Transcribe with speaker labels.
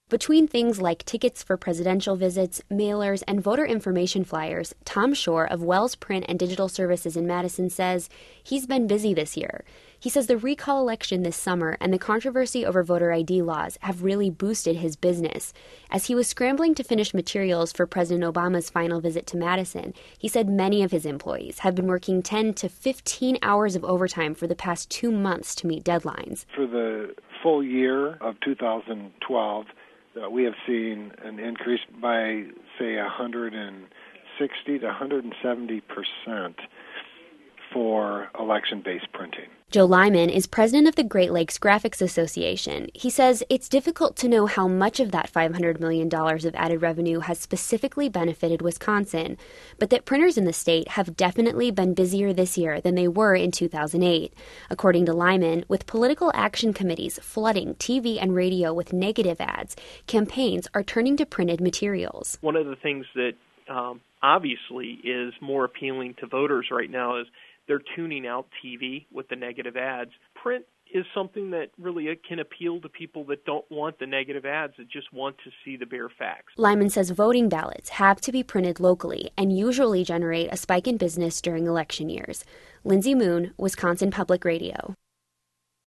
Speaker 1: Between things like tickets for presidential visits, mailers, and voter information flyers, Tom Shore of Wells Print and Digital Services in Madison says he's been busy this year. He says the recall election this summer and the controversy over voter ID laws have really boosted his business. As he was scrambling to finish materials for President Obama's final visit to Madison, he said many of his employees have been working 10 to 15 hours of overtime for the past 2 months to meet deadlines.
Speaker 2: For the full year of 2012, we have seen an increase by, say, 160 to 170% for election-based printing.
Speaker 1: Joe Lyman is president of the Great Lakes Graphics Association. He says it's difficult to know how much of that $500 million of added revenue has specifically benefited Wisconsin, but that printers in the state have definitely been busier this year than they were in 2008. According to Lyman, with political action committees flooding TV and radio with negative ads, campaigns are turning to printed materials.
Speaker 3: One of the things that obviously is more appealing to voters right now is they're tuning out TV with the negative ads. Print is something that really can appeal to people that don't want the negative ads, that just want to see the bare facts.
Speaker 1: Lyman says voting ballots have to be printed locally and usually generate a spike in business during election years. Lindsay Moon, Wisconsin Public Radio.